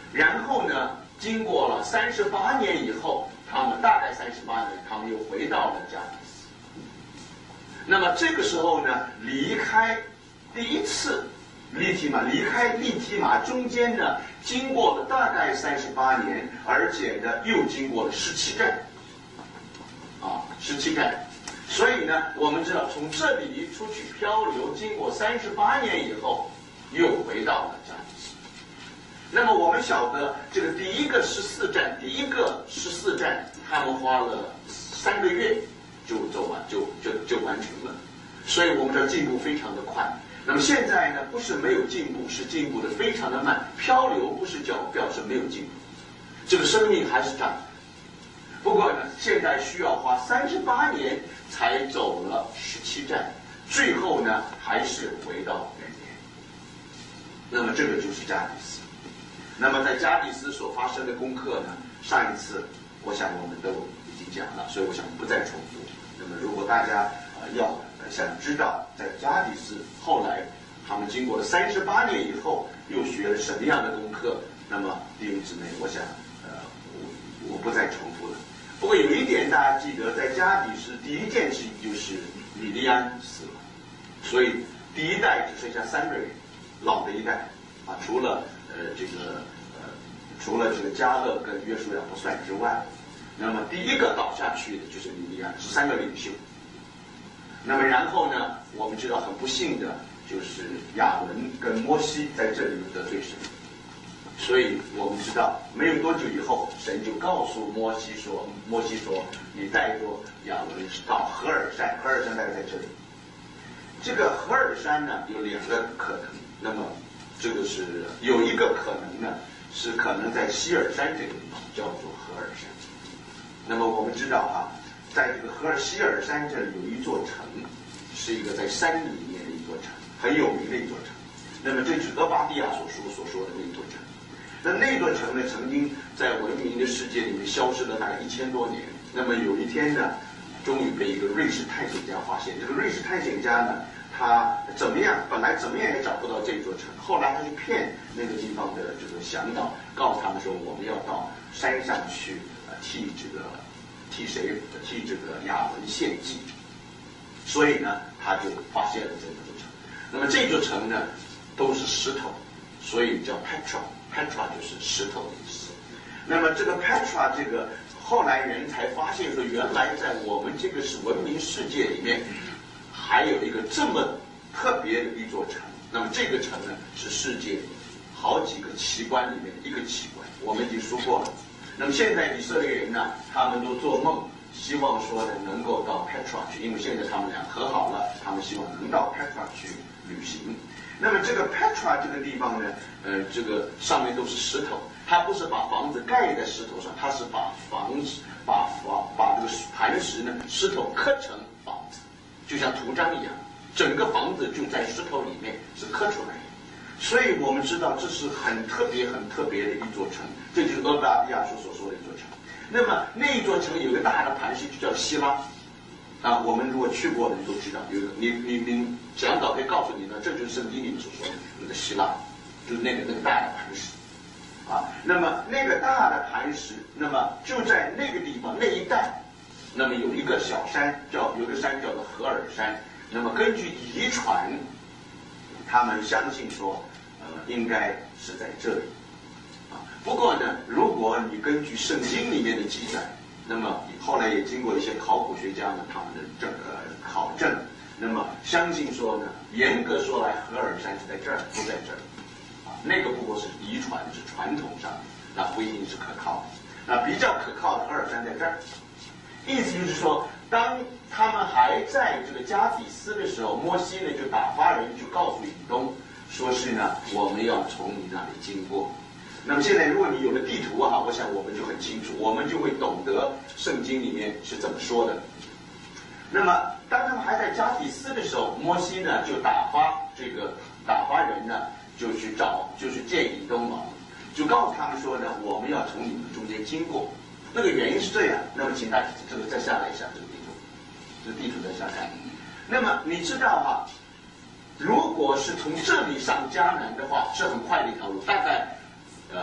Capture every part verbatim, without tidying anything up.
然后呢，经过了三十八年以后，他们大概三十八年，他们又回到了加底斯。那么这个时候呢，离开第一次利提马，离开利提马中间呢，经过了大概三十八年，而且呢，又经过了十七站，啊，十七站。所以呢，我们知道从这里出去漂流，经过三十八年以后，又回到了加底斯。那么我们晓得，这个第一个十四站，第一个十四站，他们花了三个月就走完，就就就完成了。所以我们这进步非常的快。那么现在呢，不是没有进步，是进步的非常的慢。漂流不是表表示没有进步，这个生命还是这样。不过呢，现在需要花三十八年才走了十七站，最后呢还是回到原点。那么这个就是加底斯。那么在加底斯所发生的功课呢，上一次我想我们都已经讲了，所以我想不再重复。那么如果大家呃要呃想知道在加底斯后来他们经过了三十八年以后又学了什么样的功课，那么弟兄姊妹，我想呃我我不再重复了。不过有一点大家记得，在加底斯第一件事情就是米利安死了，所以第一代只剩下三个人，老的一代啊，除了呃这个呃除了这个加勒跟约书亚不算之外，那么第一个倒下去的就是米利安，是三个领袖。那么然后呢，我们知道很不幸的就是亚伦跟摩西在这里得罪神。所以我们知道，没有多久以后，神就告诉摩西说：“摩西说，你带着亚伦到何尔山，何尔山大概在这里。这个何尔山呢，有两个可能。那么，这个是有一个可能呢，是可能在希尔山这个地方，叫做何尔山。那么我们知道哈、啊，在这个何尔希尔山这里有一座城，是一个在山里面的一座城，很有名的一座城。那么这就是俄巴底亚所说所说的那座城。”那那座城呢，曾经在文明的世界里面消失了大概一千多年。那么有一天呢，终于被一个瑞士探险家发现。这个瑞士探险家呢，他怎么样，本来怎么样也找不到这座城，后来他就骗那个地方的这个向导，告诉他们说，我们要到山上去，呃，替这个替谁替这个亚伦献祭。所以呢，他就发现了这座城。那么这座城呢，都是石头，所以叫 Petra。Petra 就是石头的意思。那么这个 Petra 这个后来人才发现说，原来在我们这个是文明世界里面，还有一个这么特别的一座城。那么这个城呢，是世界好几个奇观里面的一个奇观，我们已经说过了。那么现在以色列人呢，他们都做梦，希望说呢能够到 Petra 去，因为现在他们俩和好了，他们希望能到 Petra 去旅行。那么这个 Petra 这个地方呢，呃，这个上面都是石头，它不是把房子盖在石头上，它是把房子把房把这个磐石呢石头刻成房子，就像图章一样，整个房子就在石头里面是刻出来的。所以我们知道这是很特别很特别的一座城，这就是俄巴底亚书所说的一座城。那么那一座城有个大的磐石，就叫希拉。啊，我们如果去过的，你都知道，有你你你讲导可以告诉你呢，这就是圣经里面所说的那个希腊，就是那个那个大的磐石，啊，那么那个大的磐石，那么就在那个地方那一带，那么有一个小山叫有一个山叫做何尔山，那么根据遗传，他们相信说，呃，应该是在这里，啊，不过呢，如果你根据圣经里面的记载。那么后来也经过一些考古学家呢，他们的这个考证，那么相信说呢，严格说来，何尔山是在这儿，不在这儿，啊，那个不过是遗传，是传统上的，那不一定是可靠的。那比较可靠的何尔山在这儿，意思就是说，当他们还在这个加底斯的时候，摩西呢就打发人就告诉以东，说是呢我们要从你那里经过。那么现在，如果你有了地图啊，我想我们就很清楚，我们就会懂得圣经里面是怎么说的。那么，当他们还在加底斯的时候，摩西呢就打发这个打发人呢，就去找，就去见以东王，就告诉他们说呢，我们要从你们中间经过。那个原因是这样。那么，请大家这个再下来一下这个地图，这个地图再下来。那么你知道哈、啊，如果是从这里上迦南的话，是很快的一条路，大概。呃，六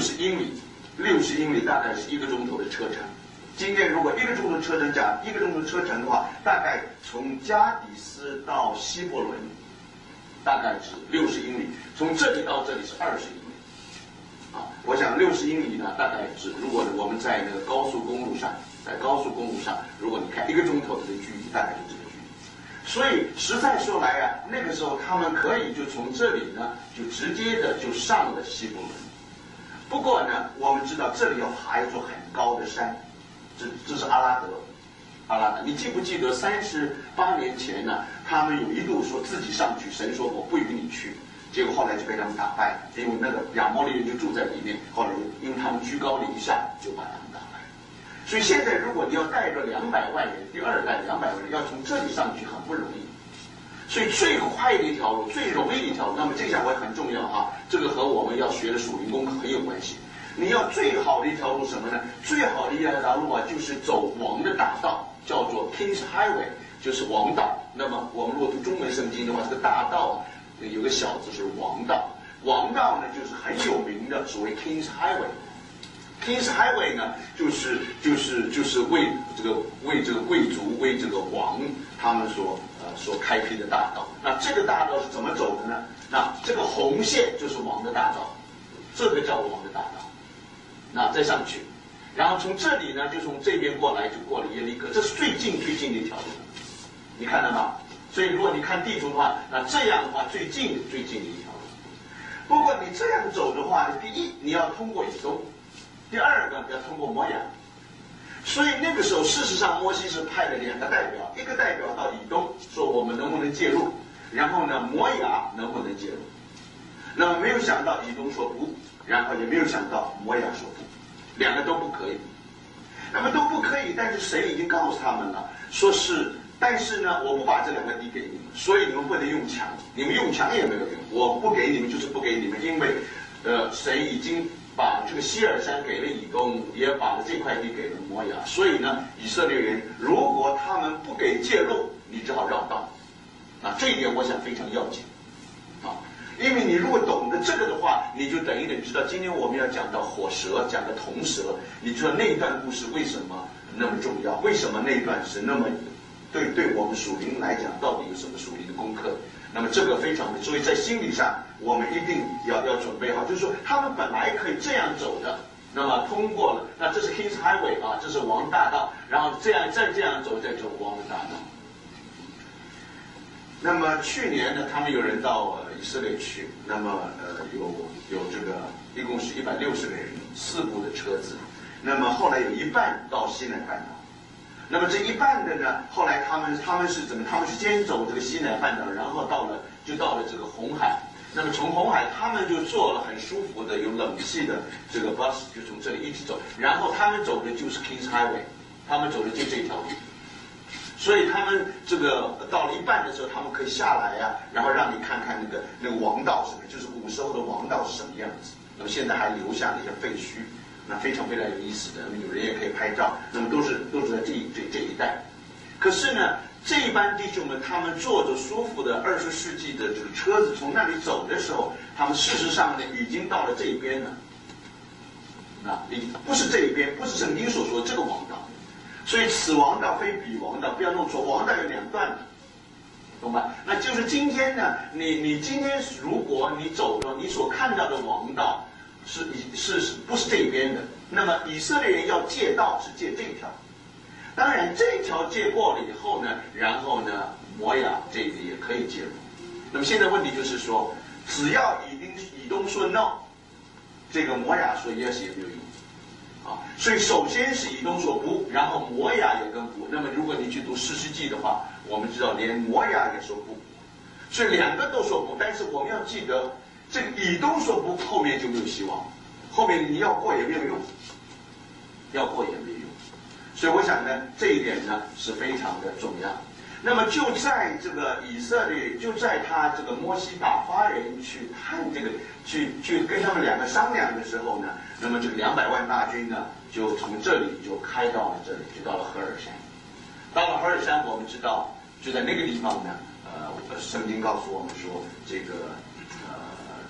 十英里，六十英里大概是一个钟头的车程。今天如果一个钟头车程讲一个钟头车程的话，大概从加的斯到希伯伦，大概是六十英里，从这里到这里是二十英里。啊，我想六十英里呢，大概是如果我们在那个高速公路上，在高速公路上，如果你看一个钟头的距离，大概就这个距离。所以实在说来啊，那个时候他们可以就从这里呢，就直接的就上了希伯伦。不过呢，我们知道这里有还有一座很高的山。这这是阿拉德，阿拉德，你记不记得三十八年前呢？他们有一度说自己上去，神说我不允你去，结果后来就被他们打败了，因为那个亚摩利人就住在里面，后来因为他们居高临下，就把他们打败。所以现在如果你要带着两百万人，第二代两百万人要从这里上去很不容易，所以最快的一条路，最容易的一条路，那么这下我也很重要啊，这个和我们要学的属灵功课很有关系。你要最好的一条路什么呢？最好的一条路啊，就是走王的大道，叫做 King's Highway， 就是王道。那么我们如果读中文圣经的话，这个大道啊，有个小字是王道。王道呢，就是很有名的所谓 King's Highway。King's Highway 呢，就是就是就是为这个为这个贵族为这个王他们所呃所开辟的大道。那这个大道是怎么走的呢？那这个红线就是王的大道，这个叫王的大道。那再上去，然后从这里呢，就从这边过来，就过了耶利哥，这是最近最近的一条路，你看到吗？所以如果你看地图的话，那这样的话最近最近的一条路。不过你这样走的话，第一你要通过以东，第二个要通过摩亚。所以那个时候，事实上摩西是派了两个代表，一个代表到以东，说我们能不能介入，然后呢，摩亚能不能介入？那么没有想到以东说不，然后也没有想到摩亚说不。两个都不可以，那么都不可以，但是谁已经告诉他们了，说是，但是呢，我不把这两个地给你们，所以你们不能用强，你们用强也没有用，我不给你们就是不给你们，因为，呃，谁已经把这个希尔山给了以东，也把这块地给了摩亚，所以呢，以色列人如果他们不给介入，你只好绕道，啊，这一点我想非常要紧，啊。因为你如果懂得这个的话，你就等于等于知道今天我们要讲到火蛇，讲的铜蛇，你知道那一段故事为什么那么重要？为什么那段是那么对对我们属灵来讲，到底有什么属灵的功课？那么这个非常的，所以在心理上我们一定要要准备好，就是说他们本来可以这样走的，那么通过了，那这是 King's Highway 啊，这是王大道，然后这样再这样走，再走王的大道。那么去年呢，他们有人到呃以色列去，那么呃有有这个一共是一百六十个人，四部的车子，那么后来有一半到西奈半岛，那么这一半的呢，后来他们他们是怎么？他们是先走这个西奈半岛，然后到了就到了这个红海，那么从红海他们就坐了很舒服的有冷气的这个 bus， 就从这里一直走，然后他们走的就是 King's Highway， 他们走的就这条路。所以他们这个到了一半的时候，他们可以下来呀、啊，然后让你看看那个那个王道什么，就是古时候的王道是什么样子。那么现在还留下了一些废墟，那非常非常有意思的。那么有人也可以拍照，那么都是都是在这这这一带。可是呢，这一班弟兄们他们坐着舒服的二十世纪的这个车子从那里走的时候，他们事实上呢已经到了这一边了。啊，不是这一边，不是圣经所说的这个王道。所以此王道非彼王道，不要弄错，王道有两段的，懂吧？那就是今天呢，你你今天如果你走了，你所看到的王道是是是不是这边的？那么以色列人要借道是借这一条，当然这一条借过了以后呢，然后呢摩亚这个也可以介入。那么现在问题就是说，只要以东以东说 no， 这个摩亚说 yes 也没有用。啊，所以首先是以东说不，然后摩亚也跟不。那么如果你去读士师记的话，我们知道连摩亚也说不，所以两个都说不。但是我们要记得，这个以东说不，后面就没有希望，后面你要过也没有用，要过也没有用。所以我想呢，这一点呢是非常的重要。那么就在这个以色列，就在他这个摩西打发人去探这个，去去跟他们两个商量的时候呢，那么这个两百万大军呢，就从这里就开到了这里，就到了何尔山。到了何尔山，我们知道就在那个地方呢，呃，圣经告诉我们说，这个呃，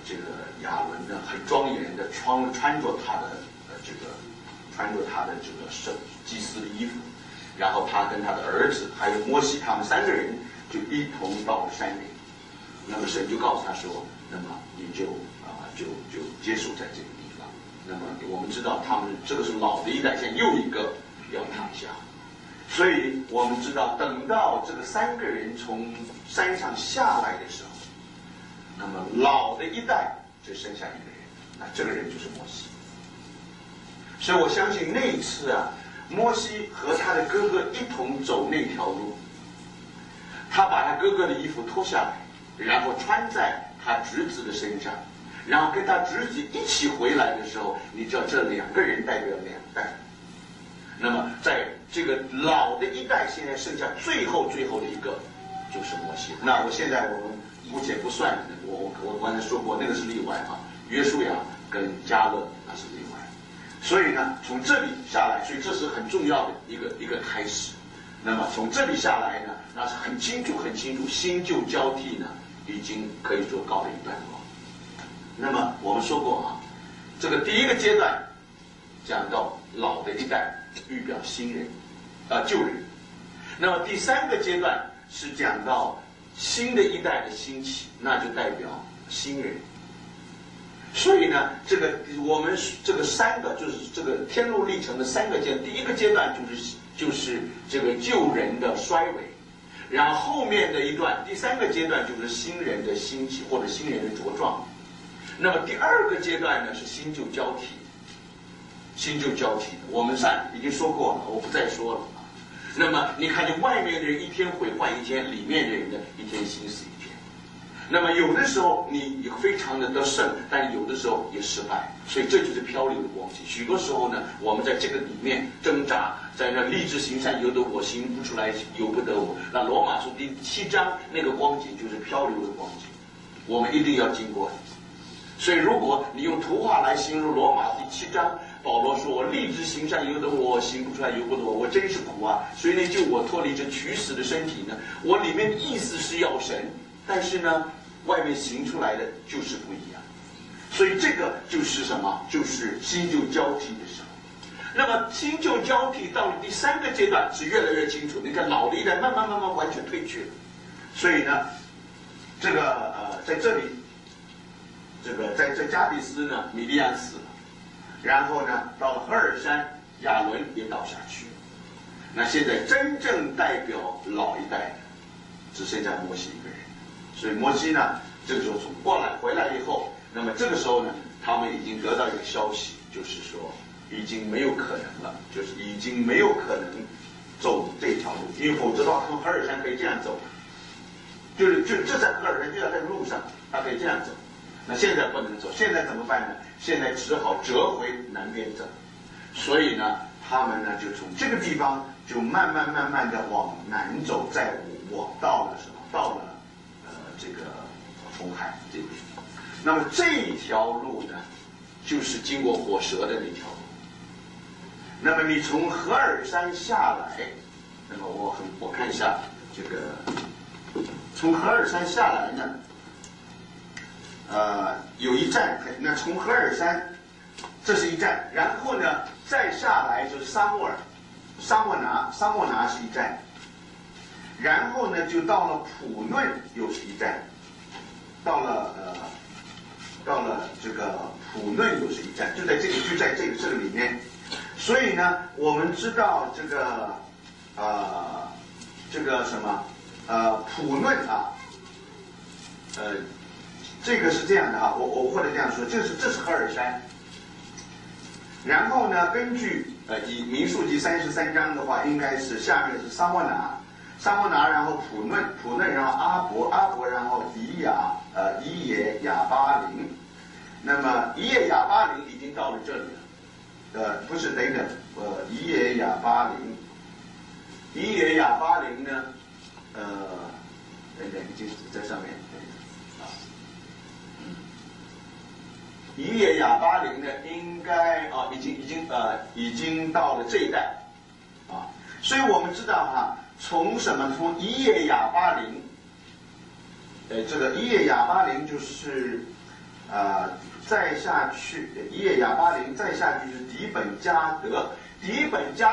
这个亚伦呢很庄严的穿穿着他的呃这个穿着他的这个圣祭司的衣服，然后他跟他的儿子还有摩西他们三个人就一同到了山顶。那么神就告诉他说，那么你就啊、呃、就就接受在这个地方。那么我们知道他们这个是老的一代，现在又一个要躺下。所以我们知道，等到这个三个人从山上下来的时候，那么老的一代就剩下一个人，那这个人就是摩西。所以我相信那一次啊，摩西和他的哥哥一同走那条路，他把他哥哥的衣服脱下来，然后穿在他侄子的身上，然后跟他侄子一起回来的时候，你知道这两个人代表两代。那么在这个老的一代，现在剩下最后最后的一个就是摩西。那我现在我们姑且不算，我我我刚才说过那个是例外啊，约书亚跟迦勒那是例外。所以呢，从这里下来，所以这是很重要的一个一个开始。那么从这里下来呢，那是很清楚很清楚，新旧交替呢，已经可以说告了一段落。那么我们说过啊，这个第一个阶段讲到老的一代预表新人，啊、呃、旧人。那么第三个阶段是讲到新的一代的兴起，那就代表新人。所以呢，这个我们这个三个就是这个天路历程的三个阶段，第一个阶段就是就是这个旧人的衰微，然后后面的一段第三个阶段就是新人的兴起或者新人的茁壮。那么第二个阶段呢是新旧交替，新旧交替的，我们上已经说过了，我不再说了啊。那么你看见外面的人一天毁坏一天，里面的人呢一天兴死一天。那么有的时候你非常的得胜，但有的时候也失败，所以这就是漂流的光景。许多时候呢，我们在这个里面挣扎，在那立志行善，由得我行不出来，由不得我。那罗马书第七章那个光景就是漂流的光景，我们一定要经过。所以如果你用图画来形容罗马第七章，保罗说我立志行善，由得我行不出来，由不得我，我真是苦啊！谁能救我脱离这取死的身体呢？我里面的意思是要神，但是呢，外面行出来的就是不一样。所以这个就是什么？就是新旧交替的时候。那么新旧交替到了第三个阶段是越来越清楚。你看老的一代慢慢慢慢完全退去了。所以呢，这个呃在这里，这个在在加迪斯呢，米利安死了。然后呢，到了何尔山，亚伦也倒下去了。那现在真正代表老一代的，只剩下摩西一个人。所以摩西呢，这个时候从过来回来以后，那么这个时候呢，他们已经得到一个消息，就是说已经没有可能了，就是已经没有可能走这条路，因为否则的话，从何尔山可以这样走，就是就这在何尔山就在这个路上，他可以这样走。那现在不能走，现在怎么办呢？现在只好折回南边走。所以呢，他们呢就从这个地方就慢慢慢慢的往南走，再往到了什么？到了呃这个红海这边。那么这条路呢，就是经过火蛇的那条路。那么你从何尔山下来，那么我很我看一下这个，从何尔山下来呢？呃，有一站，那从何尔山，这是一站，然后呢，再下来就是沙漠尔，沙漠拿，沙漠拿是一站，然后呢，就到了普嫩，又是一站，到了呃，到了这个普嫩又是一站，就在这个就在这个这个里面，所以呢，我们知道这个呃，这个什么呃普嫩啊，呃。这个是这样的哈，我我或者这样说，这是这是何尔山。然后呢，根据呃以民数记三十三章的话，应该是下面是沙漠拿，沙漠拿，然后普嫩，普嫩，然后阿伯，阿伯，然后以亚，呃以野亚巴林。那么以野亚巴林已经到了这里了，呃不是等等，呃以野亚巴林，以野亚巴林呢，呃等等已经在上面。以野亚巴林呢，应该啊，已经已经呃，已经到了这一代，啊，所以我们知道哈，从什么从以野亚巴林，呃，这个以野亚巴林就是呃，再下去耶亚巴林，再下去是底本加德，底本加。